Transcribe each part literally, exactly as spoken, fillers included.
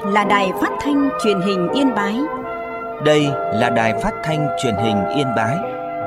là Đài Phát thanh Truyền hình Yên Bái. Đây là Đài Phát thanh Truyền hình Yên Bái.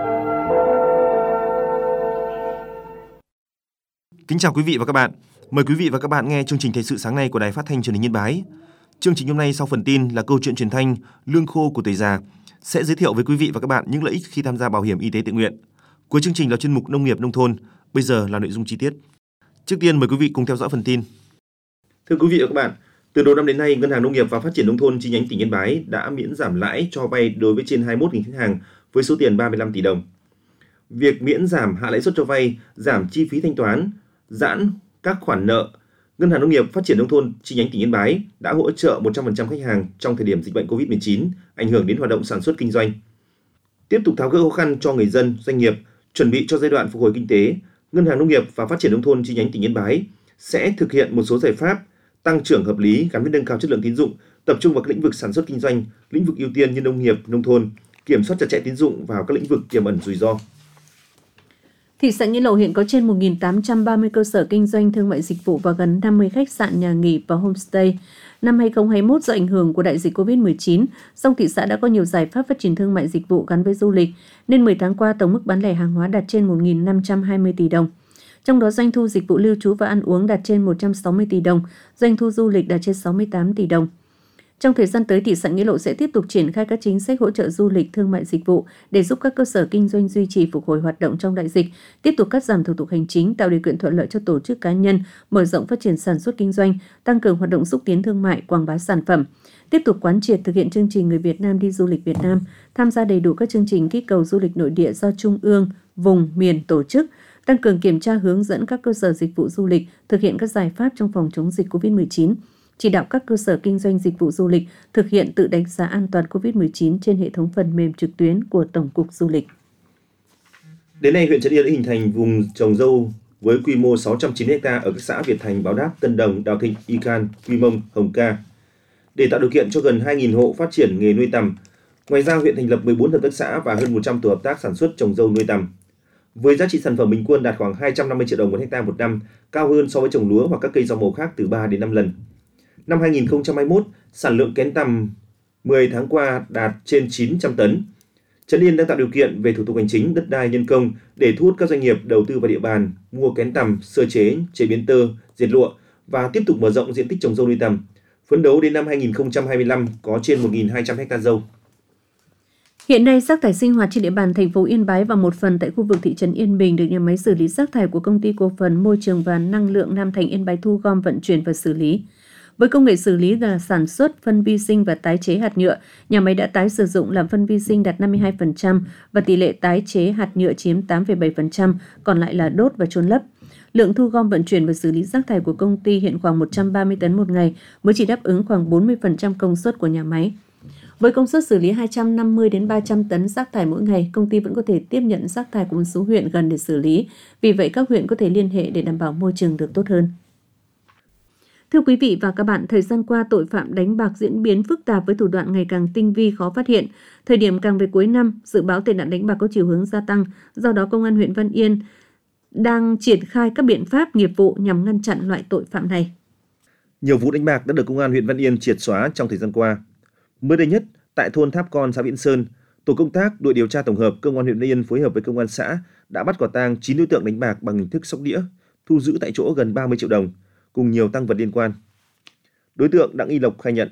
Kính chào quý vị và các bạn. Mời quý vị và các bạn nghe chương trình thời sự sáng nay của Đài Phát thanh Truyền hình Yên Bái. Chương trình hôm nay sau phần tin là câu chuyện truyền thanh Lương khô của tuổi già sẽ giới thiệu với quý vị và các bạn những lợi ích khi tham gia bảo hiểm y tế tự nguyện. Cuối chương trình là chuyên mục Nông nghiệp nông thôn. Bây giờ là nội dung chi tiết. Trước tiên mời quý vị cùng theo dõi phần tin. Thưa quý vị và các bạn, từ đầu năm đến nay, Ngân hàng Nông nghiệp và Phát triển nông thôn chi nhánh tỉnh Yên Bái đã miễn giảm lãi cho vay đối với trên hai mươi mốt nghìn khách hàng với số tiền ba mươi lăm tỷ đồng. Việc miễn giảm hạ lãi suất cho vay, giảm chi phí thanh toán, giãn các khoản nợ, Ngân hàng Nông nghiệp Phát triển nông thôn chi nhánh tỉnh Yên Bái đã hỗ trợ một trăm phần trăm khách hàng trong thời điểm dịch bệnh covid mười chín ảnh hưởng đến hoạt động sản xuất kinh doanh. Tiếp tục tháo gỡ khó khăn cho người dân, doanh nghiệp, chuẩn bị cho giai đoạn phục hồi kinh tế, Ngân hàng Nông nghiệp và Phát triển nông thôn chi nhánh tỉnh Yên Bái sẽ thực hiện một số giải pháp tăng trưởng hợp lý gắn với nâng cao chất lượng tín dụng, tập trung vào các lĩnh vực sản xuất kinh doanh, lĩnh vực ưu tiên như nông nghiệp, nông thôn, kiểm soát chặt chẽ tín dụng vào các lĩnh vực tiềm ẩn rủi ro. Thị xã Nghĩa Lộ hiện có trên một nghìn tám trăm ba mươi cơ sở kinh doanh thương mại dịch vụ và gần năm mươi khách sạn, nhà nghỉ và homestay. Năm hai không hai mốt, do ảnh hưởng của đại dịch covid mười chín, song thị xã đã có nhiều giải pháp phát triển thương mại dịch vụ gắn với du lịch, nên mười tháng qua tổng mức bán lẻ hàng hóa đạt trên một nghìn năm trăm hai mươi tỷ đồng. Trong đó doanh thu dịch vụ lưu trú và ăn uống đạt trên một trăm sáu mươi tỷ đồng, doanh thu du lịch đạt trên sáu mươi tám tỷ đồng. Trong thời gian tới, thị xã Nghĩa Lộ sẽ tiếp tục triển khai các chính sách hỗ trợ du lịch, thương mại dịch vụ để giúp các cơ sở kinh doanh duy trì phục hồi hoạt động trong đại dịch, tiếp tục cắt giảm thủ tục hành chính, tạo điều kiện thuận lợi cho tổ chức cá nhân, mở rộng phát triển sản xuất kinh doanh, tăng cường hoạt động xúc tiến thương mại, quảng bá sản phẩm, tiếp tục quán triệt thực hiện chương trình Người Việt Nam đi du lịch Việt Nam, tham gia đầy đủ các chương trình kích cầu du lịch nội địa do trung ương, vùng, miền tổ chức, tăng cường kiểm tra hướng dẫn các cơ sở dịch vụ du lịch thực hiện các giải pháp trong phòng chống dịch covid mười chín, chỉ đạo các cơ sở kinh doanh dịch vụ du lịch thực hiện tự đánh giá an toàn covid mười chín trên hệ thống phần mềm trực tuyến của Tổng cục Du lịch. Đến nay, huyện Trấn Yên đã hình thành vùng trồng dâu với quy mô sáu trăm chín mươi héc ta ở các xã Việt Thành, Báo Đáp, Tân Đồng, Đào Thịnh, Y Can, Quy Mông, Hồng Ca. Để tạo điều kiện cho gần hai nghìn hộ phát triển nghề nuôi tầm, ngoài ra huyện thành lập mười bốn hợp tác xã và hơn một trăm tổ hợp tác sản xuất trồng dâu nuôi tầm. Với giá trị sản phẩm bình quân đạt khoảng hai trăm năm mươi triệu đồng một hecta một năm, cao hơn so với trồng lúa hoặc các cây rau màu khác từ ba đến năm lần. Năm hai không hai mốt, sản lượng kén tằm mười tháng qua đạt trên chín trăm tấn. Trấn Yên đang tạo điều kiện về thủ tục hành chính, đất đai, nhân công để thu hút các doanh nghiệp đầu tư vào địa bàn, mua kén tằm, sơ chế, chế biến tơ, dệt lụa và tiếp tục mở rộng diện tích trồng dâu nuôi tầm. Phấn đấu đến năm hai không hai lăm có trên một nghìn hai trăm héc ta dâu. Hiện nay, rác thải sinh hoạt trên địa bàn thành phố Yên Bái và một phần tại khu vực thị trấn Yên Bình được nhà máy xử lý rác thải của Công ty Cổ phần Môi trường và Năng lượng Nam Thành Yên Bái thu gom, vận chuyển và xử lý. Với công nghệ xử lý là sản xuất, phân vi sinh và tái chế hạt nhựa, nhà máy đã tái sử dụng làm phân vi sinh đạt năm mươi hai phần trăm và tỷ lệ tái chế hạt nhựa chiếm tám phẩy bảy phần trăm, còn lại là đốt và chôn lấp. Lượng thu gom, vận chuyển và xử lý rác thải của công ty hiện khoảng một trăm ba mươi tấn một ngày, mới chỉ đáp ứng khoảng bốn mươi phần trăm công suất của nhà máy. Với công suất xử lý hai trăm năm mươi đến ba trăm tấn rác thải mỗi ngày, công ty vẫn có thể tiếp nhận rác thải của một số huyện gần để xử lý. Vì vậy, các huyện có thể liên hệ để đảm bảo môi trường được tốt hơn. Thưa quý vị và các bạn, thời gian qua tội phạm đánh bạc diễn biến phức tạp với thủ đoạn ngày càng tinh vi, khó phát hiện. Thời điểm càng về cuối năm, dự báo tệ nạn đánh bạc có chiều hướng gia tăng. Do đó, Công an huyện Văn Yên đang triển khai các biện pháp nghiệp vụ nhằm ngăn chặn loại tội phạm này. Nhiều vụ đánh bạc đã được Công an huyện Văn Yên triệt xóa trong thời gian qua. Mới đây nhất, tại thôn Tháp Con, xã Viễn Sơn, tổ công tác đội điều tra tổng hợp Công an huyện Văn Yên phối hợp với Công an xã đã bắt quả tang chín đối tượng đánh bạc bằng hình thức sóc đĩa, thu giữ tại chỗ gần ba mươi triệu đồng, cùng nhiều tang vật liên quan. Đối tượng Đặng Y Lộc khai nhận.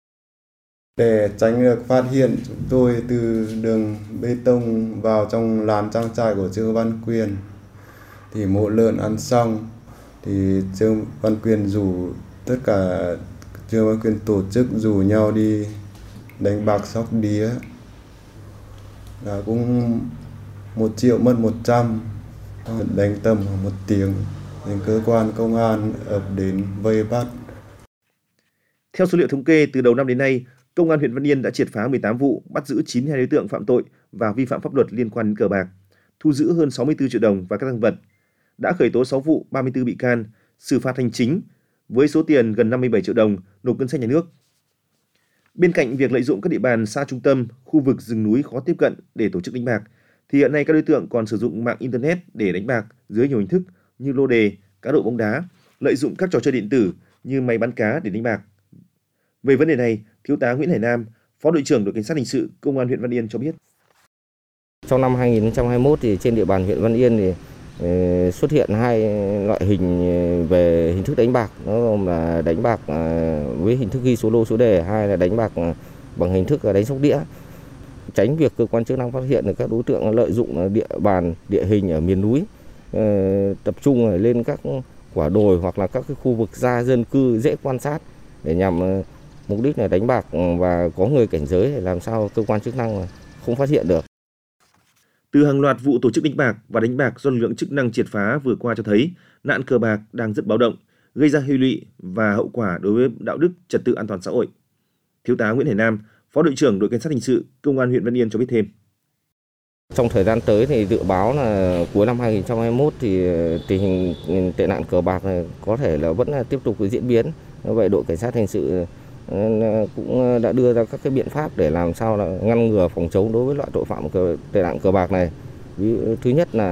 Để tránh được phát hiện, chúng tôi từ đường bê tông vào trong làn trang trại của Trương Văn Quyền. Thì mỗi lợn ăn xong, thì Trương Văn Quyền rủ tất cả Trương Văn Quyền tổ chức rủ nhau đi đánh bạc sóc đĩa. Là cũng một triệu mất một trăm, đánh tầm một tiếng. Đến cơ quan công an ập đến vây bắt. Theo số liệu thống kê, từ đầu năm đến nay, Công an huyện Văn Yên đã triệt phá mười tám vụ, bắt giữ chín mươi hai đối tượng phạm tội và vi phạm pháp luật liên quan đến cờ bạc, thu giữ hơn sáu mươi tư triệu đồng và các tang vật, đã khởi tố sáu vụ, ba mươi tư bị can, xử phạt hành chính với số tiền gần năm mươi bảy triệu đồng nộp ngân sách nhà nước. Bên cạnh việc lợi dụng các địa bàn xa trung tâm, khu vực rừng núi khó tiếp cận để tổ chức đánh bạc, thì hiện nay các đối tượng còn sử dụng mạng internet để đánh bạc dưới nhiều hình thức như lô đề, cá độ bóng đá, lợi dụng các trò chơi điện tử như máy bán cá để đánh bạc. Về vấn đề này, Thiếu tá Nguyễn Hải Nam, Phó đội trưởng đội cảnh sát hình sự Công an huyện Văn Yên cho biết. Trong năm hai nghìn không trăm hai mươi mốt thì trên địa bàn huyện Văn Yên thì xuất hiện hai loại hình về hình thức đánh bạc, đó là đánh bạc với hình thức ghi số lô số đề, hai là đánh bạc bằng hình thức đánh sóc đĩa. Tránh việc cơ quan chức năng phát hiện được các đối tượng lợi dụng địa bàn địa hình ở miền núi, tập trung lên các quả đồi hoặc là các cái khu vực xa dân cư dễ quan sát để nhằm mục đích là đánh bạc và có người cảnh giới để làm sao cơ quan chức năng không phát hiện được. Từ hàng loạt vụ tổ chức đánh bạc và đánh bạc do lực lượng chức năng triệt phá vừa qua cho thấy nạn cờ bạc đang rất báo động, gây ra hệ lụy và hậu quả đối với đạo đức, trật tự an toàn xã hội. Thiếu tá Nguyễn Hải Nam, Phó đội trưởng đội cảnh sát hình sự Công an huyện Văn Yên cho biết thêm. Trong thời gian tới thì dự báo là cuối năm hai nghìn không trăm hai mươi mốt thì tình hình tệ nạn cờ bạc này có thể là vẫn là tiếp tục diễn biến. Vậy đội cảnh sát hình sự cũng đã đưa ra các cái biện pháp để làm sao là ngăn ngừa phòng chống đối với loại tội phạm cờ, tệ nạn cờ bạc này. Thứ nhất là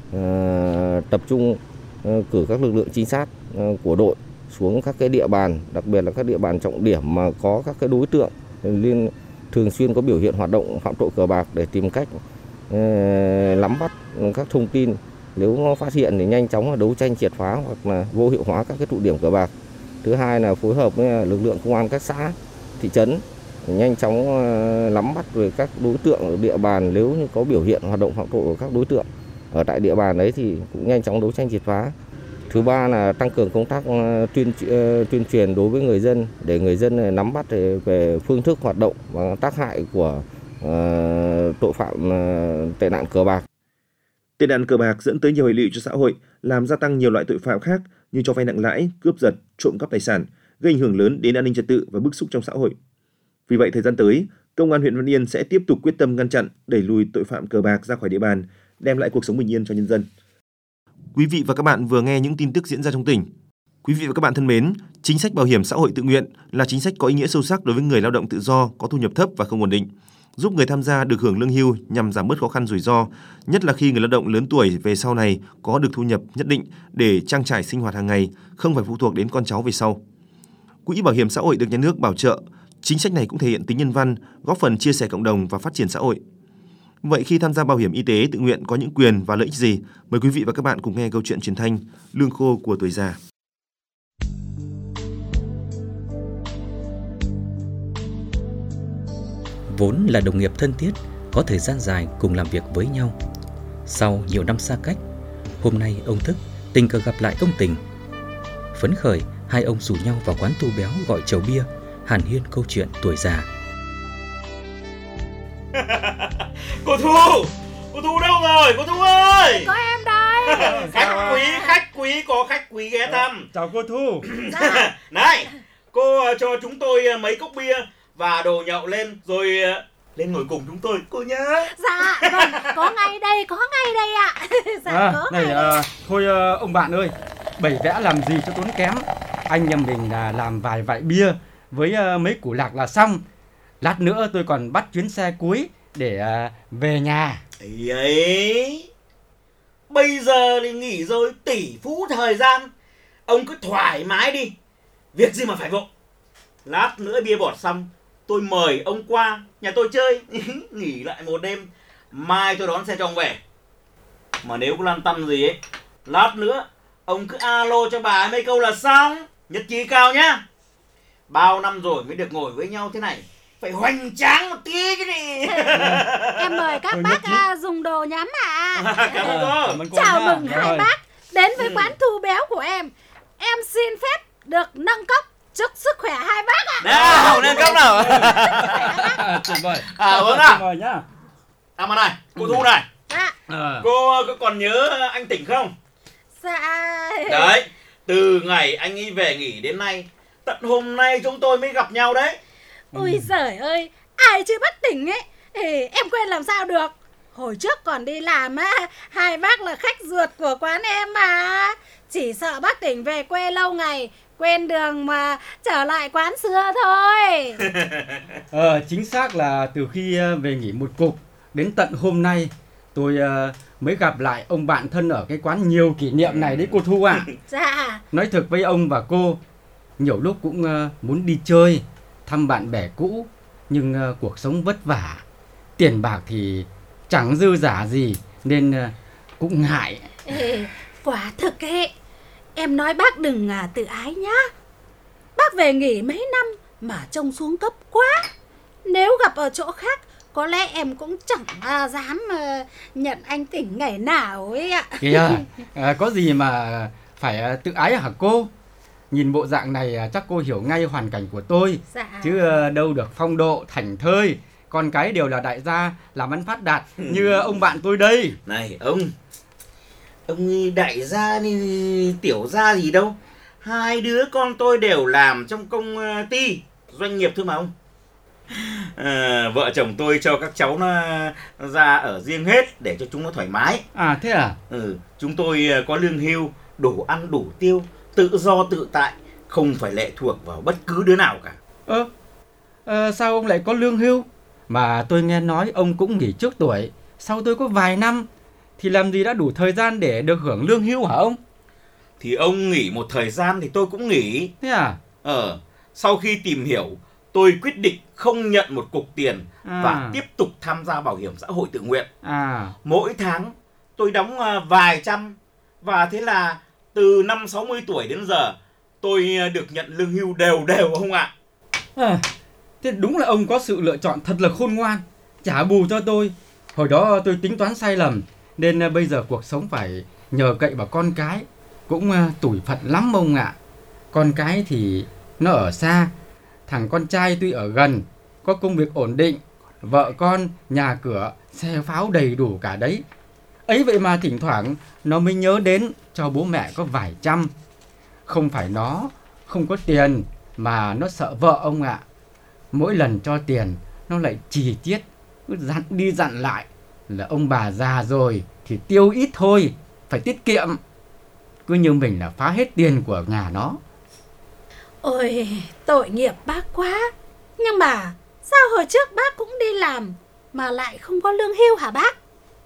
uh, tập trung uh, cử các lực lượng trinh sát uh, của đội xuống các cái địa bàn, đặc biệt là các địa bàn trọng điểm mà có các cái đối tượng liên thường xuyên có biểu hiện hoạt động phạm tội cờ bạc để tìm cách uh, nắm bắt các thông tin, nếu phát hiện thì nhanh chóng đấu tranh triệt phá hoặc là vô hiệu hóa các cái tụ điểm cờ bạc. Thứ hai là phối hợp với lực lượng công an các xã, thị trấn nhanh chóng nắm bắt về các đối tượng ở địa bàn, nếu như có biểu hiện hoạt động phạm tội của các đối tượng ở tại địa bàn đấy thì cũng nhanh chóng đấu tranh triệt phá. Thứ ba là tăng cường công tác tuyên tuyên truyền đối với người dân để người dân nắm bắt về phương thức hoạt động và tác hại của uh, tội phạm uh, tệ nạn cờ bạc. Tệ nạn cờ bạc dẫn tới nhiều hệ lụy cho xã hội, làm gia tăng nhiều loại tội phạm khác như cho vay nặng lãi, cướp giật, trộm cắp tài sản, gây ảnh hưởng lớn đến an ninh trật tự và bức xúc trong xã hội. Vì vậy, thời gian tới, Công an huyện Văn Yên sẽ tiếp tục quyết tâm ngăn chặn, đẩy lùi tội phạm cờ bạc ra khỏi địa bàn, đem lại cuộc sống bình yên cho nhân dân. Quý vị và các bạn vừa nghe những tin tức diễn ra trong tỉnh. Quý vị và các bạn thân mến, chính sách bảo hiểm xã hội tự nguyện là chính sách có ý nghĩa sâu sắc đối với người lao động tự do có thu nhập thấp và không ổn định, giúp người tham gia được hưởng lương hưu nhằm giảm bớt khó khăn rủi ro, nhất là khi người lao động lớn tuổi về sau này có được thu nhập nhất định để trang trải sinh hoạt hàng ngày, không phải phụ thuộc đến con cháu về sau. Quỹ bảo hiểm xã hội được nhà nước bảo trợ, chính sách này cũng thể hiện tính nhân văn, góp phần chia sẻ cộng đồng và phát triển xã hội. Vậy khi tham gia bảo hiểm y tế tự nguyện có những quyền và lợi ích gì? Mời quý vị và các bạn cùng nghe câu chuyện truyền thanh Lương khô của tuổi già. Vốn là đồng nghiệp thân thiết, có thời gian dài cùng làm việc với nhau. Sau nhiều năm xa cách, hôm nay ông Thức tình cờ gặp lại ông Tình. Phấn khởi, hai ông rủ nhau vào quán Tu Béo gọi chầu bia, hàn huyên câu chuyện tuổi già. Cô Thu! Cô Thu đâu rồi? Cô Thu ơi! Có em đây! Khách quý, khách quý, có khách quý ghé thăm. Chào cô Thu. Dạ. Này, cô cho chúng tôi mấy cốc bia và đồ nhậu lên rồi lên ngồi cùng chúng tôi, cô nhá. Dạ, vâng, có ngay đây, có ngay đây ạ. Dạ, à, có này, ngay đây. À, thôi à, ông bạn ơi, bày vẽ làm gì cho tốn kém. Anh nhà mình là làm vài vại bia với à, mấy củ lạc là xong. Lát nữa tôi còn bắt chuyến xe cuối để à, về nhà. Ấy ấy, bây giờ thì nghỉ rồi, tỷ phú thời gian. Ông cứ thoải mái đi, việc gì mà phải vội. Lát nữa bia bọt xong, tôi mời ông qua nhà tôi chơi. Nghỉ lại một đêm, mai tôi đón xe cho ông về. Mà nếu có lăn tăn gì ấy, lát nữa ông cứ alo cho bà ấy mấy câu là xong. Nhất trí cao nhá. Bao năm rồi mới được ngồi với nhau thế này, phải hoành tráng một tí chứ đi. Em mời các Tôi bác nhất à, dùng đồ nhắm ạ. À, cảm ơn cô. Cảm ơn cô Chào nha. mừng hai Rồi. bác đến với Ừ. quán Tu Béo của em. Em xin phép được nâng cốc chúc sức khỏe hai bác ạ. Nào, nâng cốc nào. À, tuyệt vời. À, vâng Tuyệt nào. vời nhá. À mà này, cô Thu này, Dạ. À. cô có còn nhớ anh Tỉnh không? Dạ. Đấy, từ ngày anh ấy về nghỉ đến nay, tận hôm nay chúng tôi mới gặp nhau đấy. Ôi giời ơi, ai chưa bắt tỉnh ấy thì em quên làm sao được. Hồi trước còn đi làm á, hai bác là khách ruột của quán em mà. Chỉ sợ bác tỉnh về quê lâu ngày, quên đường mà trở lại quán xưa thôi. Ờ, chính xác là từ khi à, về nghỉ một cục đến tận hôm nay tôi à, mới gặp lại ông bạn thân ở cái quán nhiều kỷ niệm này đấy cô Thu ạ. Dạ. Nói thật với ông và cô, nhiều lúc cũng à, muốn đi chơi, thăm bạn bè cũ, nhưng uh, cuộc sống vất vả, tiền bạc thì chẳng dư dả gì nên uh, cũng ngại. Ê, quả thực ấy, em nói bác đừng à, tự ái nhá. Bác về nghỉ mấy năm mà trông xuống cấp quá. Nếu gặp ở chỗ khác, có lẽ em cũng chẳng à, dám à, nhận anh Tỉnh ngày nào ấy ạ. Kìa, à, có gì mà phải à, tự ái hả cô? Nhìn bộ dạng này à, chắc cô hiểu ngay hoàn cảnh của tôi. Dạ. Chứ à, đâu được phong độ, thảnh thơi. Con cái đều là đại gia, làm ăn phát đạt như à, ông bạn tôi đây. Này ông, ông đại gia thì tiểu gia gì đâu. Hai đứa con tôi đều làm trong công ty, doanh nghiệp thôi mà ông. À, vợ chồng tôi cho các cháu nó ra ở riêng hết để cho chúng nó thoải mái. À thế à? Ừ, chúng tôi có lương hưu, đủ ăn đủ tiêu, tự do tự tại, không phải lệ thuộc vào bất cứ đứa nào cả. Ơ, à, sao ông lại có lương hưu? Mà tôi nghe nói ông cũng nghỉ trước tuổi, sau tôi có vài năm, thì làm gì đã đủ thời gian để được hưởng lương hưu hả ông? Thì ông nghỉ một thời gian thì tôi cũng nghỉ. Thế à? Ờ, sau khi tìm hiểu, tôi quyết định không nhận một cục tiền à. và tiếp tục tham gia bảo hiểm xã hội tự nguyện. À. Mỗi tháng tôi đóng vài trăm, và thế là từ năm sáu mươi tuổi đến giờ tôi được nhận lương hưu đều đều không ạ? À, thế đúng là ông có sự lựa chọn thật là khôn ngoan, trả bù cho tôi. Hồi đó tôi tính toán sai lầm, nên bây giờ cuộc sống phải nhờ cậy vào con cái. Cũng tủi phận lắm ông ạ. Con cái thì nó ở xa, thằng con trai tuy ở gần, có công việc ổn định, vợ con, nhà cửa, xe pháo đầy đủ cả đấy. Ấy vậy mà thỉnh thoảng nó mới nhớ đến cho bố mẹ có vài trăm. Không phải nó không có tiền, mà nó sợ vợ ông ạ. Mỗi lần cho tiền nó lại chi tiết, cứ dặn đi dặn lại là ông bà già rồi thì tiêu ít thôi, phải tiết kiệm. Cứ như mình là phá hết tiền của nhà nó. Ôi, tội nghiệp bác quá. Nhưng mà sao hồi trước bác cũng đi làm mà lại không có lương hưu hả bác?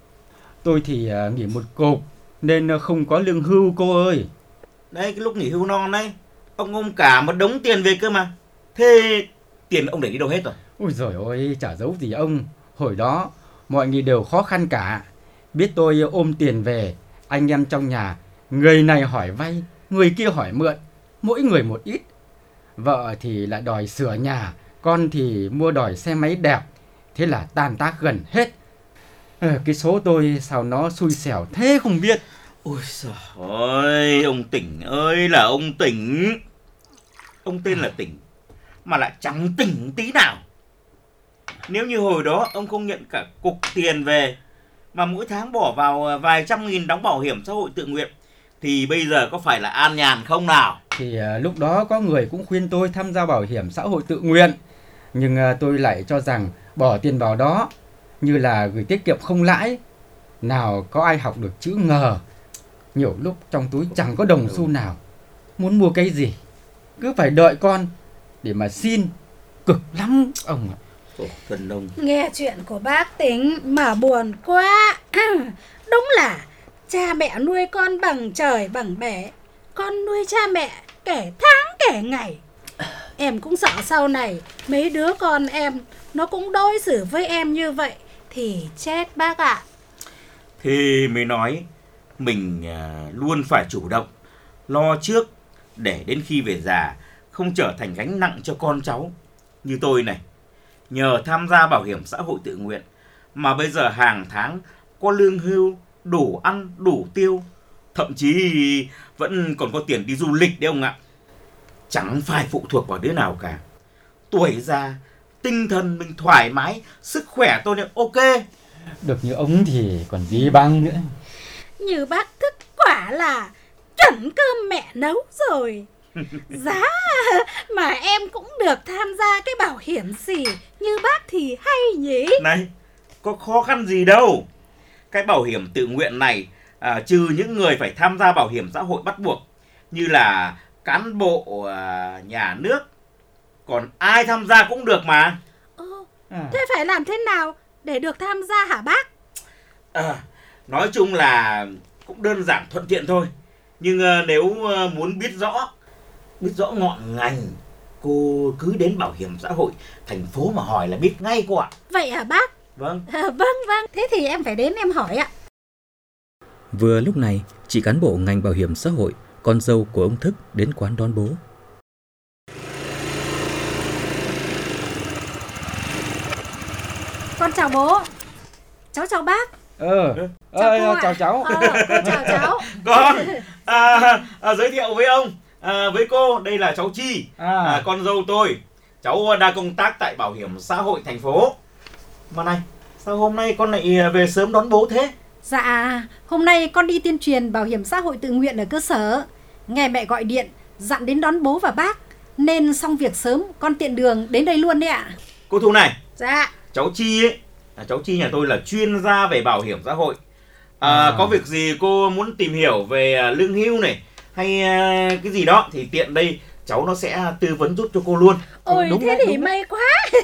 Tôi thì uh, nghỉ một cục nên uh, không có lương hưu cô ơi. Đây, cái lúc nghỉ hưu non đấy, ông ôm cả một đống tiền về cơ mà. Thế tiền ông để đi đâu hết rồi? Ôi giời ơi, chả giấu gì ông. Hồi đó mọi người đều khó khăn cả. Biết tôi ôm tiền về, anh em trong nhà, người này hỏi vay, người kia hỏi mượn, mỗi người một ít. Vợ thì lại đòi sửa nhà, con thì mua đòi xe máy đẹp. Thế là tan tác gần hết. à, Cái số tôi sao nó xui xẻo thế không biết. Ôi giời ơi, ông Tỉnh ơi là ông Tỉnh. Ông tên là Tỉnh mà lại chẳng tỉnh tí nào. Nếu như hồi đó ông không nhận cả cục tiền về, mà mỗi tháng bỏ vào vài trăm nghìn đóng bảo hiểm xã hội tự nguyện, thì bây giờ có phải là an nhàn không nào? Thì uh, lúc đó có người cũng khuyên tôi tham gia bảo hiểm xã hội tự nguyện. Nhưng uh, tôi lại cho rằng bỏ tiền vào đó như là gửi tiết kiệm không lãi. Nào có ai học được chữ ngờ. Nhiều lúc trong túi chẳng có đồng xu nào. Muốn mua cái gì cứ phải đợi con để mà xin. Cực lắm ông ạ. Ồ, thân ông. Nghe chuyện của bác Tính mà buồn quá. Đúng là cha mẹ nuôi con bằng trời bằng bể, con nuôi cha mẹ kể tháng kể ngày. Em cũng sợ sau này mấy đứa con em nó cũng đối xử với em như vậy thì chết bác ạ. Thì mới nói mình luôn phải chủ động, lo trước để đến khi về già không trở thành gánh nặng cho con cháu. Như tôi này, nhờ tham gia bảo hiểm xã hội tự nguyện mà bây giờ hàng tháng có lương hưu, đủ ăn, đủ tiêu, thậm chí vẫn còn có tiền đi du lịch đấy ông ạ. Chẳng phải phụ thuộc vào đứa nào cả. Tuổi già, tinh thần mình thoải mái, sức khỏe tôi là ok. Được như ông thì còn gì bằng nữa. Như bác thức quả là chuẩn cơm mẹ nấu rồi. Giá mà em cũng được tham gia cái bảo hiểm gì như bác thì hay nhỉ. Này, có khó khăn gì đâu. Cái bảo hiểm tự nguyện này à, trừ những người phải tham gia bảo hiểm xã hội bắt buộc như là cán bộ à, nhà nước, còn ai tham gia cũng được mà. Ờ, à. Thế phải làm thế nào để được tham gia hả bác? À, nói chung là cũng đơn giản thuận tiện thôi. Nhưng à, nếu à, muốn biết rõ biết rõ ngọn ngành cô cứ đến bảo hiểm xã hội thành phố mà hỏi là biết ngay cô ạ. Vậy hả bác? Vâng. À, vâng vâng, thế thì em phải đến em hỏi ạ. Vừa lúc này, chị cán bộ ngành bảo hiểm xã hội, con dâu của ông Thức đến quán đón bố. Con chào bố. Cháu chào bác. Ờ, Chào ờ, cô ạ. chào cháu. Ờ, con chào cháu. Con à, à, giới thiệu với ông, à, với cô, đây là cháu Chi, À. à, con dâu tôi. Cháu đang công tác tại bảo hiểm xã hội thành phố. Mà này, sao hôm nay con lại về sớm đón bố thế? Dạ, hôm nay con đi tuyên truyền bảo hiểm xã hội tự nguyện ở cơ sở. Nghe mẹ gọi điện, dặn đến đón bố và bác. Nên xong việc sớm, con tiện đường đến đây luôn đấy ạ. Cô Thu này, Dạ. cháu Chi ấy, à, cháu Chi nhà tôi là chuyên gia về bảo hiểm xã hội. À, À. Có việc gì cô muốn tìm hiểu về à, lương hưu này hay à, cái gì đó thì tiện đây cháu nó sẽ tư vấn giúp cho cô luôn. Ôi Đúng thế đấy, thì đúng may quá.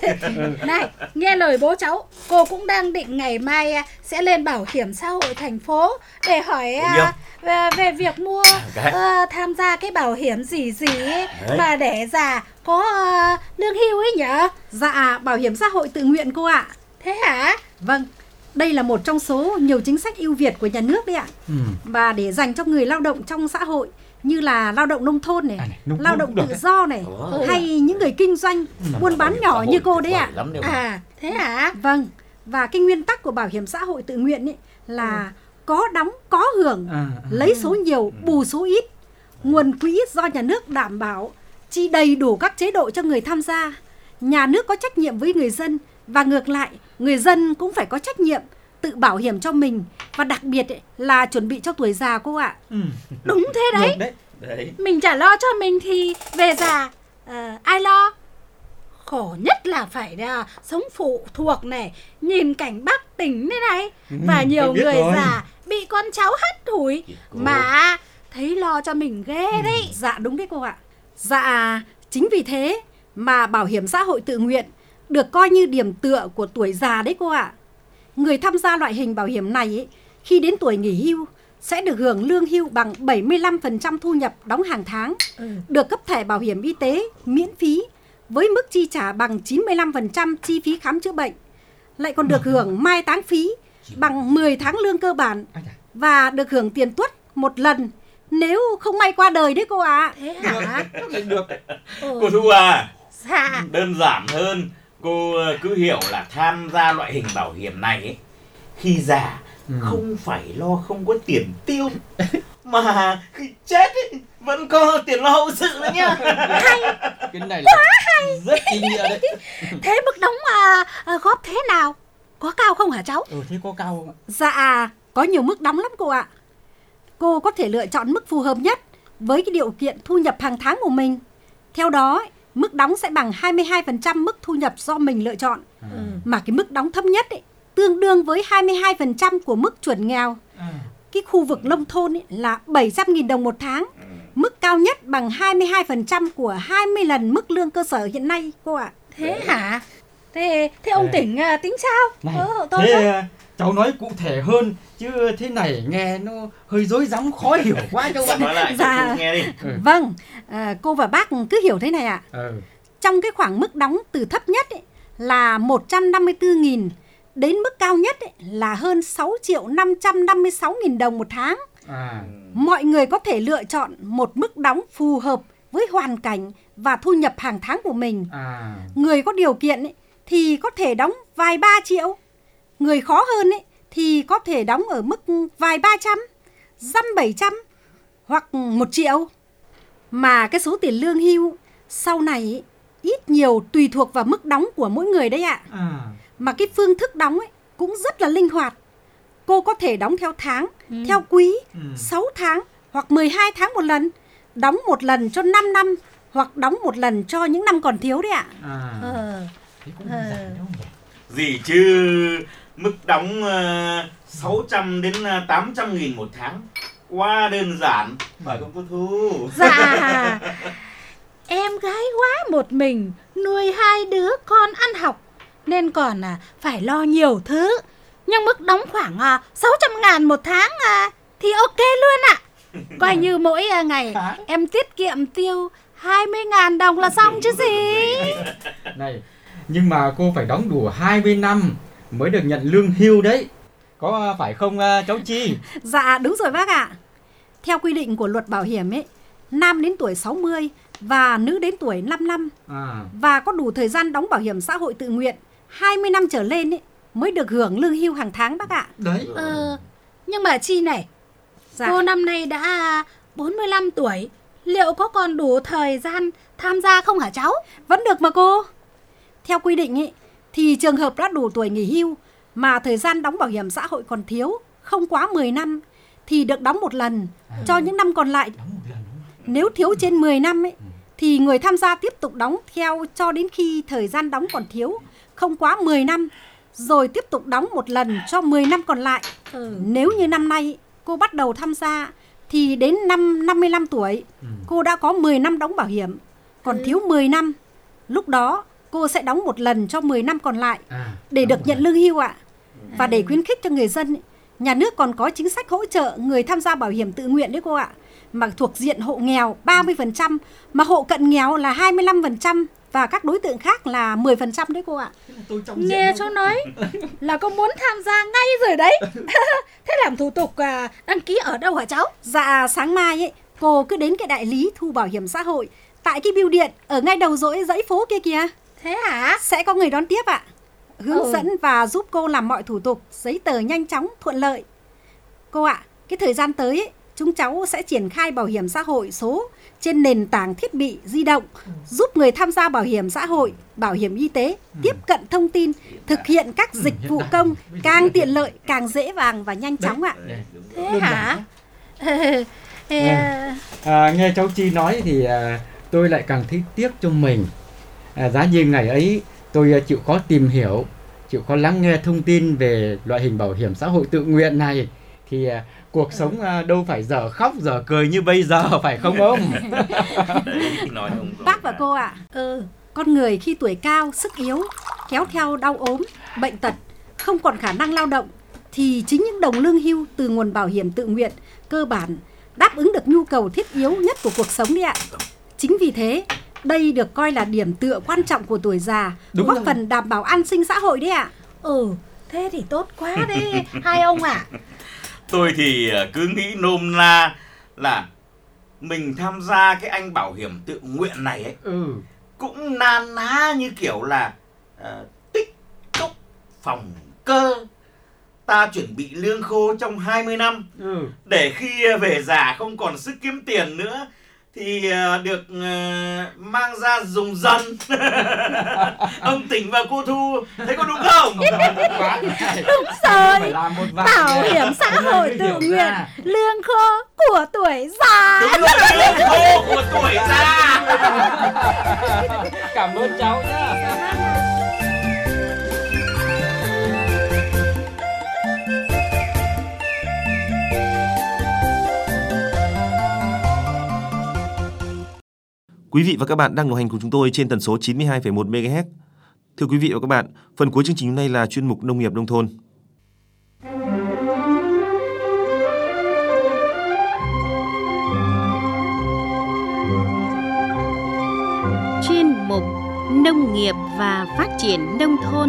Này, nghe lời bố cháu, cô cũng đang định ngày mai à, sẽ lên bảo hiểm xã hội thành phố để hỏi Ủa nhiều? à, về, về việc mua cái. à, tham gia cái bảo hiểm gì gì ấy, Đấy. mà để già có à, lương hưu ấy nhở? Dạ, bảo hiểm xã hội tự nguyện cô ạ. Thế hả? Vâng, đây là một trong số nhiều chính sách ưu việt của nhà nước đấy ạ. Ừ. Và để dành cho người lao động trong xã hội như là lao động nông thôn này, À này, nông lao thôn động cũng được tự đấy. do này, Ủa. hay những người kinh doanh, buôn bán nhỏ như cô đấy ạ. Lắm đấy. À, thế hả? Vâng, và cái nguyên tắc của bảo hiểm xã hội tự nguyện ấy là có đóng, có hưởng, À, à. lấy số nhiều, bù số ít. Nguồn quỹ do nhà nước đảm bảo, chi đầy đủ các chế độ cho người tham gia. Nhà nước có trách nhiệm với người dân và ngược lại, người dân cũng phải có trách nhiệm tự bảo hiểm cho mình và đặc biệt ấy, là chuẩn bị cho tuổi già cô ạ. Ừ. Đúng thế đấy. Được đấy. Đấy. Mình chả lo cho mình thì về già ờ, ai lo? Khổ nhất là phải uh, sống phụ thuộc này, nhìn cảnh bác tỉnh thế này. Ừ, Và tôi nhiều biết người rồi. già bị con cháu hắt hủi Cô. mà thấy lo cho mình ghê đấy. Dạ đúng đấy cô ạ. Dạ chính vì thế mà bảo hiểm xã hội tự nguyện được coi như điểm tựa của tuổi già đấy cô ạ. Người tham gia loại hình bảo hiểm này ấy, khi đến tuổi nghỉ hưu sẽ được hưởng lương hưu bằng bảy mươi lăm phần trăm thu nhập đóng hàng tháng, ừ. được cấp thẻ bảo hiểm y tế miễn phí với mức chi trả bằng chín mươi lăm phần trăm chi phí khám chữa bệnh, lại còn được hưởng mai táng phí bằng mười tháng lương cơ bản và được hưởng tiền tuất một lần nếu không may qua đời đấy cô ạ. À. Thế hả? Được. Cô Thu à, Dạ. đơn giản hơn, cô cứ hiểu là tham gia loại hình bảo hiểm này ấy, khi già Ừ. không phải lo không có tiền tiêu mà khi chết ấy, vẫn có tiền lo hậu sự nữa nhá. Hay. Cái này là rất ý nghĩa đấy. Thế mức đóng à, à, góp thế nào? Có cao không hả cháu? Ừ, thế có cao không ạ? Dạ, có nhiều mức đóng lắm cô ạ. Cô có thể lựa chọn mức phù hợp nhất với cái điều kiện thu nhập hàng tháng của mình. Theo đó, mức đóng sẽ bằng hai mươi hai phần trăm mức thu nhập do mình lựa chọn. Ừ. Mà cái mức đóng thấp nhất ấy, tương đương với hai mươi hai phần trăm của mức chuẩn nghèo. À. Cái khu vực nông thôn ấy là bảy trăm nghìn đồng một tháng. Mức cao nhất bằng hai mươi hai phần trăm của hai mươi lần mức lương cơ sở hiện nay cô ạ. Thế hả? Thế, thế ông tỉnh uh, tính sao? Này, ờ, tôi thế không? uh, cháu nói cụ thể hơn chứ thế này nghe nó hơi rối rắm khó hiểu quá cháu ạ. Nói lại cho Dạ. cô nghe đi. Ừ. Vâng, à, cô và bác cứ hiểu thế này ạ. Ừ. Trong cái khoảng mức đóng từ thấp nhất ấy, là một trăm năm mươi tư nghìn đến mức cao nhất ấy, là hơn sáu triệu năm trăm năm mươi sáu nghìn đồng một tháng. À. Mọi người có thể lựa chọn một mức đóng phù hợp với hoàn cảnh và thu nhập hàng tháng của mình. À. Người có điều kiện ấy, thì có thể đóng vài ba triệu. Người khó hơn ấy, thì có thể đóng ở mức vài ba trăm, dăm bảy trăm hoặc một triệu. Mà cái số tiền lương hưu sau này ấy, ít nhiều tùy thuộc vào mức đóng của mỗi người đấy ạ. À. Mà cái phương thức đóng ấy cũng rất là linh hoạt. Cô có thể đóng theo tháng, ừ. theo quý, ừ. sáu tháng hoặc mười hai tháng một lần. Đóng một lần cho năm năm hoặc đóng một lần cho những năm còn thiếu đấy ạ. À. Ờ. Thế cũng đơn giản đâu nhỉ? Gì chứ mức đóng uh, sáu trăm đến tám trăm nghìn một tháng quá đơn giản. Phải không cô Thu? Dạ. Em gái quá một mình, nuôi hai đứa con ăn học nên còn à, phải lo nhiều thứ. Nhưng mức đóng khoảng à, sáu trăm ngàn một tháng à, thì ok luôn ạ. Coi như mỗi à, ngày em tiết kiệm tiêu hai mươi nghìn đồng là xong chứ gì. Này, nhưng mà cô phải đóng đủ hai mươi năm mới được nhận lương hưu đấy. Có phải không cháu Chi? Dạ đúng rồi bác ạ. Theo quy định của luật bảo hiểm ấy, nam đến tuổi sáu mươi và nữ đến tuổi năm mươi lăm à. Và có đủ thời gian đóng bảo hiểm xã hội tự nguyện hai mươi năm trở lên ấy, mới được hưởng lương hưu hàng tháng bác ạ. Đấy. Ờ, nhưng mà Chi này, dạ. Cô năm nay đã bốn mươi lăm tuổi, liệu có còn đủ thời gian tham gia không hả cháu? Vẫn được mà cô. Theo quy định ấy, thì trường hợp đã đủ tuổi nghỉ hưu mà thời gian đóng bảo hiểm xã hội còn thiếu, không quá mười năm, thì được đóng một lần cho những năm còn lại. Nếu thiếu trên mười năm ấy, thì người tham gia tiếp tục đóng theo cho đến khi thời gian đóng còn thiếu, không quá mười năm, rồi tiếp tục đóng một lần cho mười năm còn lại. Ừ. Nếu như năm nay cô bắt đầu tham gia thì đến năm năm mươi lăm tuổi ừ. cô đã có mười năm đóng bảo hiểm, còn ừ. thiếu mười năm. Lúc đó cô sẽ đóng một lần cho mười năm còn lại à, để được nhận lương hưu ạ. Và để khuyến khích cho người dân, nhà nước còn có chính sách hỗ trợ người tham gia bảo hiểm tự nguyện đấy cô ạ. Mà thuộc diện hộ nghèo ba mươi phần trăm, mà hộ cận nghèo là hai mươi lăm phần trăm và các đối tượng khác là mười phần trăm đấy cô ạ. Nghe cháu nói là có muốn tham gia ngay rồi đấy. Thế làm thủ tục à, đăng ký ở đâu hả cháu? Dạ sáng mai ấy, cô cứ đến cái đại lý thu bảo hiểm xã hội tại cái bưu điện ở ngay đầu dãy dãy phố kia kìa. Thế hả? Sẽ có người đón tiếp ạ. Hướng ừ. dẫn và giúp cô làm mọi thủ tục, giấy tờ nhanh chóng, thuận lợi. Cô ạ, cái thời gian tới ấy, chúng cháu sẽ triển khai bảo hiểm xã hội số trên nền tảng thiết bị di động, giúp người tham gia bảo hiểm xã hội, bảo hiểm y tế tiếp cận thông tin, thực hiện các dịch vụ công càng tiện lợi, càng dễ dàng và nhanh chóng ạ. Thế hả? À, à, nghe cháu Chi nói thì à, tôi lại càng thấy tiếc cho mình. À, giá như ngày ấy tôi chịu khó tìm hiểu, chịu khó lắng nghe thông tin về loại hình bảo hiểm xã hội tự nguyện này thì à, cuộc sống à, đâu phải giờ khóc giờ cười như bây giờ, phải không ông? Bác và cô ạ, à, ừ, con người khi tuổi cao, sức yếu, kéo theo đau ốm, bệnh tật, không còn khả năng lao động, thì chính những đồng lương hưu từ nguồn bảo hiểm tự nguyện cơ bản đáp ứng được nhu cầu thiết yếu nhất của cuộc sống đấy ạ. Chính vì thế, đây được coi là điểm tựa quan trọng của tuổi già, đúng góp rồi. phần đảm bảo an sinh xã hội đấy ạ. Ừ, thế thì tốt quá đấy, hai ông ạ. À. Tôi thì cứ nghĩ nôm na là mình tham gia cái anh bảo hiểm tự nguyện này ấy, ừ. cũng nan ná như kiểu là uh, tích túc phòng cơ. Ta chuẩn bị lương khô trong hai mươi năm, ừ. để khi về già không còn sức kiếm tiền nữa thì được uh, mang ra dùng dần. Ông Tỉnh và cô Thu thấy có đúng không? Đúng rồi, bảo hiểm xã hội tự nguyện, lương khô của tuổi già. Đúng rồi, lương khô của tuổi già. Cảm ơn cháu nhá. Quý vị và các bạn đang đồng hành cùng chúng tôi trên tần số chín mươi hai phẩy một mê ga héc. Thưa quý vị và các bạn, phần cuối chương trình hôm nay là chuyên mục Nông nghiệp nông thôn. Chuyên mục Nông nghiệp và phát triển nông thôn.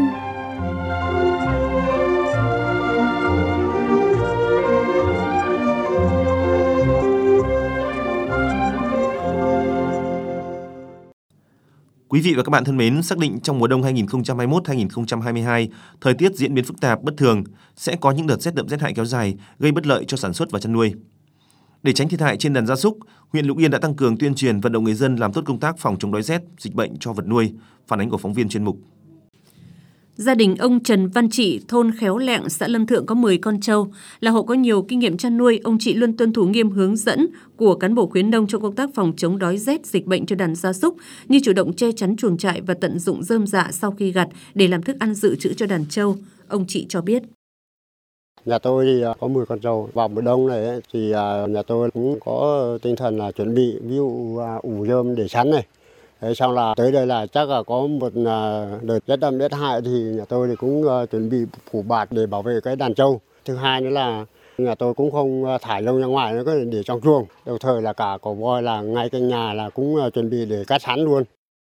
Quý vị và các bạn thân mến, xác định trong mùa đông hai nghìn không trăm hai mươi mốt hai nghìn không trăm hai mươi hai, thời tiết diễn biến phức tạp bất thường, sẽ có những đợt rét đậm rét hại kéo dài gây bất lợi cho sản xuất và chăn nuôi. Để tránh thiệt hại trên đàn gia súc, huyện Lục Yên đã tăng cường tuyên truyền vận động người dân làm tốt công tác phòng chống đói rét, dịch bệnh cho vật nuôi. Phản ánh của phóng viên chuyên mục. Gia đình ông Trần Văn Trị, thôn Khéo Lẹng, xã Lâm Thượng có mười con trâu. Là hộ có nhiều kinh nghiệm chăn nuôi, ông Trị luôn tuân thủ nghiêm hướng dẫn của cán bộ khuyến nông trong công tác phòng chống đói rét, dịch bệnh cho đàn gia súc, như chủ động che chắn chuồng trại và tận dụng rơm rạ sau khi gặt để làm thức ăn dự trữ cho đàn trâu. Ông Trị cho biết. Nhà tôi thì có mười con trâu. Vào mùa đông này thì nhà tôi cũng có tinh thần là chuẩn bị ví dụ ủ rơm để sẵn này. Thế xong là tới đây là chắc là có một đợt rét đậm rét hại thì nhà tôi thì cũng uh, chuẩn bị phủ bạt để bảo vệ cái đàn trâu. Thứ hai nữa là Nhà tôi cũng không thải lông ra ngoài, nó cứ để trong chuồng. Đồng thời là cả cò voi là ngay cạnh nhà là cũng chuẩn bị để cắt sẵn luôn.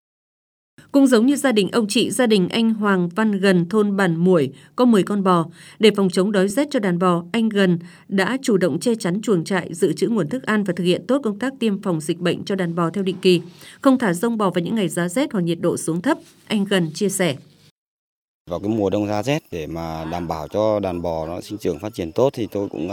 Cũng giống như gia đình ông chị, gia đình anh Hoàng Văn Gần, thôn Bản Muổi có mười con bò. Để phòng chống đói rét cho đàn bò, anh Gần đã chủ động che chắn chuồng trại, dự trữ nguồn thức ăn và thực hiện tốt công tác tiêm phòng dịch bệnh cho đàn bò theo định kỳ, không thả rông bò vào những ngày giá rét hoặc nhiệt độ xuống thấp. Anh Gần chia sẻ. Vào cái mùa đông giá rét để mà đảm bảo cho đàn bò nó sinh trưởng phát triển tốt thì tôi cũng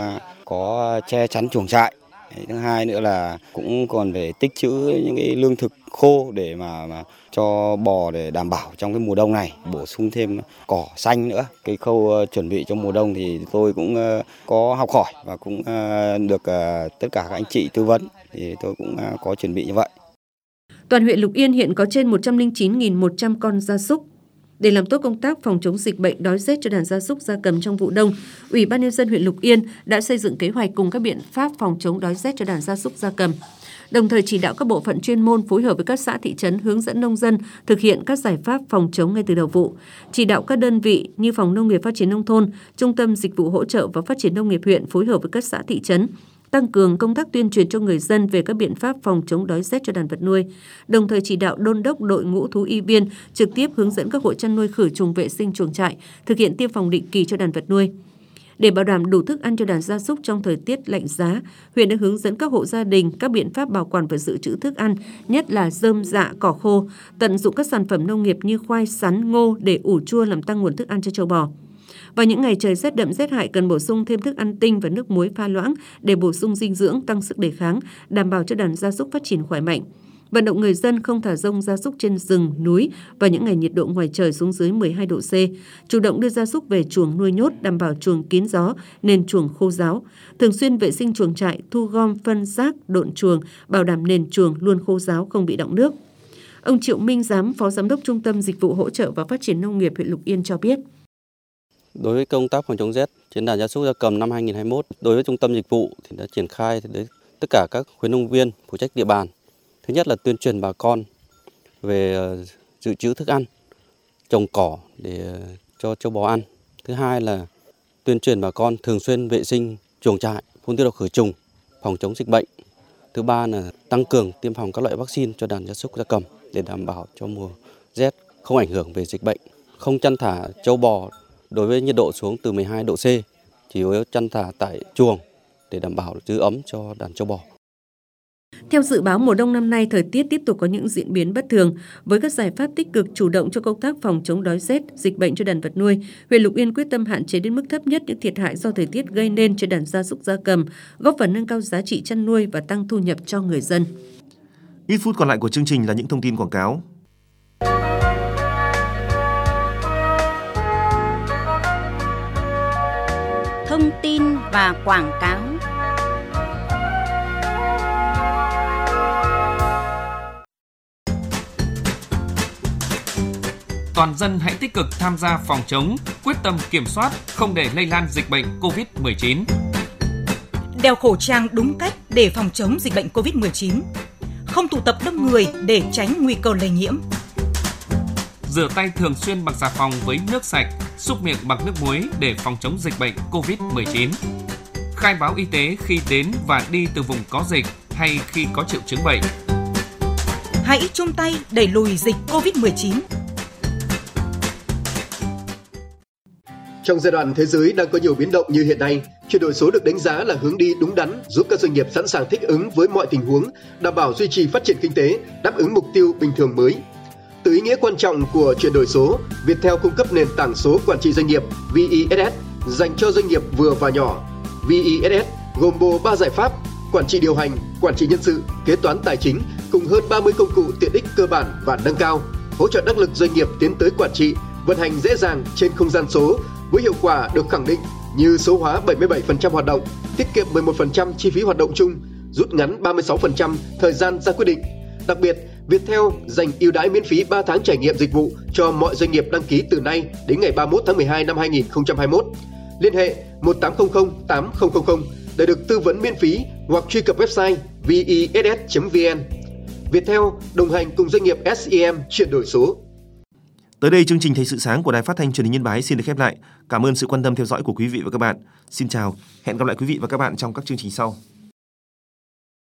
có che chắn chuồng trại. Thứ hai nữa là cũng còn phải tích trữ những cái lương thực khô để mà, mà cho bò để đảm bảo trong cái mùa đông này, bổ sung thêm cỏ xanh nữa. Cái khâu chuẩn bị cho mùa đông thì tôi cũng có học hỏi và cũng được tất cả các anh chị tư vấn thì tôi cũng có chuẩn bị như vậy. Toàn huyện Lục Yên hiện có trên một trăm lẻ chín nghìn một trăm con gia súc. Để làm tốt công tác phòng chống dịch bệnh đói rét cho đàn gia súc gia cầm trong vụ đông, Ủy ban nhân dân huyện Lục Yên đã xây dựng kế hoạch cùng các biện pháp phòng chống đói rét cho đàn gia súc gia cầm. Đồng thời chỉ đạo các bộ phận chuyên môn phối hợp với các xã thị trấn hướng dẫn nông dân thực hiện các giải pháp phòng chống ngay từ đầu vụ. Chỉ đạo các đơn vị như Phòng Nông nghiệp Phát triển Nông thôn, Trung tâm Dịch vụ Hỗ trợ và Phát triển Nông nghiệp huyện phối hợp với các xã thị trấn, tăng cường công tác tuyên truyền cho người dân về các biện pháp phòng chống đói rét cho đàn vật nuôi, đồng thời chỉ đạo đôn đốc đội ngũ thú y viên trực tiếp hướng dẫn các hộ chăn nuôi khử trùng vệ sinh chuồng trại, thực hiện tiêm phòng định kỳ cho đàn vật nuôi. Để bảo đảm đủ thức ăn cho đàn gia súc trong thời tiết lạnh giá, huyện đã hướng dẫn các hộ gia đình các biện pháp bảo quản và dự trữ thức ăn, nhất là rơm rạ, cỏ khô, tận dụng các sản phẩm nông nghiệp như khoai, sắn, ngô để ủ chua làm tăng nguồn thức ăn cho trâu bò. Vào những ngày trời rét đậm rét hại cần bổ sung thêm thức ăn tinh và nước muối pha loãng để bổ sung dinh dưỡng, tăng sức đề kháng, đảm bảo cho đàn gia súc phát triển khỏe mạnh. Vận động người dân không thả rông gia súc trên rừng, núi vào những ngày nhiệt độ ngoài trời xuống dưới mười hai độ C. Chủ động đưa gia súc về chuồng nuôi nhốt, đảm bảo chuồng kín gió, nền chuồng khô ráo. Thường xuyên vệ sinh chuồng trại, thu gom phân rác, độn chuồng, bảo đảm nền chuồng luôn khô ráo, không bị đọng nước. Ông Triệu Minh Giám, Phó Giám đốc Trung tâm Dịch vụ Hỗ trợ và Phát triển Nông nghiệp huyện Lục Yên cho biết. Đối với công tác phòng chống rét trên đàn gia súc gia cầm năm hai nghìn không trăm hai mươi mốt, đối với trung tâm dịch vụ thì đã triển khai đến tất cả các khuyến nông viên phụ trách địa bàn. Thứ nhất là tuyên truyền bà con về dự trữ thức ăn, trồng cỏ để cho châu bò ăn. Thứ hai là tuyên truyền bà con thường xuyên vệ sinh chuồng trại, phun tiêu độc khử trùng, phòng chống dịch bệnh. Thứ ba là tăng cường tiêm phòng các loại vaccine cho đàn gia súc gia cầm để đảm bảo cho mùa rét không ảnh hưởng về dịch bệnh. Không chăn thả châu bò đối với nhiệt độ xuống từ mười hai độ C, chỉ yếu chăn thả tại chuồng để đảm bảo giữ ấm cho đàn châu bò. Theo dự báo, mùa đông năm nay thời tiết tiếp tục có những diễn biến bất thường. Với các giải pháp tích cực chủ động cho công tác phòng chống đói rét, dịch bệnh cho đàn vật nuôi, huyện Lục Yên quyết tâm hạn chế đến mức thấp nhất những thiệt hại do thời tiết gây nên cho đàn gia súc gia cầm, góp phần nâng cao giá trị chăn nuôi và tăng thu nhập cho người dân. Ít phút còn lại của chương trình là những thông tin quảng cáo. Thông tin và quảng cáo. Toàn dân hãy tích cực tham gia phòng chống, quyết tâm kiểm soát, không để lây lan dịch bệnh covid mười chín. Đeo khẩu trang đúng cách để phòng chống dịch bệnh covid mười chín. Không tụ tập đông người để tránh nguy cơ lây nhiễm. Rửa tay thường xuyên bằng xà phòng với nước sạch, súc miệng bằng nước muối để phòng chống dịch bệnh covid mười chín. Khai báo y tế khi đến và đi từ vùng có dịch hay khi có triệu chứng bệnh. Hãy chung tay đẩy lùi dịch covid mười chín. Trong giai đoạn thế giới đang có nhiều biến động như hiện nay, chuyển đổi số được đánh giá là hướng đi đúng đắn, giúp các doanh nghiệp sẵn sàng thích ứng với mọi tình huống, đảm bảo duy trì phát triển kinh tế, đáp ứng mục tiêu bình thường mới. Từ ý nghĩa quan trọng của chuyển đổi số, Viettel cung cấp nền tảng số quản trị doanh nghiệp vê i ét ét dành cho doanh nghiệp vừa và nhỏ. vê i ét ét gồm bộ ba giải pháp: quản trị điều hành, quản trị nhân sự, kế toán tài chính, cùng hơn ba mươi công cụ tiện ích cơ bản và nâng cao, hỗ trợ đắc lực doanh nghiệp tiến tới quản trị, vận hành dễ dàng trên không gian số, với hiệu quả được khẳng định như số hóa bảy mươi bảy phần trăm hoạt động, tiết kiệm mười một phần trăm chi phí hoạt động chung, rút ngắn ba mươi sáu phần trăm thời gian ra quyết định. Đặc biệt, Viettel dành ưu đãi miễn phí ba tháng trải nghiệm dịch vụ cho mọi doanh nghiệp đăng ký từ nay đến ngày ba mươi mốt tháng mười hai năm hai nghìn không trăm hai mươi mốt. Liên hệ một tám không không tám không không không để được tư vấn miễn phí hoặc truy cập website v i s s chấm v n. Viettel đồng hành cùng doanh nghiệp ét e em chuyển đổi số. Tới đây chương trình Thời sự sáng của Đài Phát thanh Truyền hình Yên Bái xin được khép lại. Cảm ơn sự quan tâm theo dõi của quý vị và các bạn. Xin chào, hẹn gặp lại quý vị và các bạn trong các chương trình sau.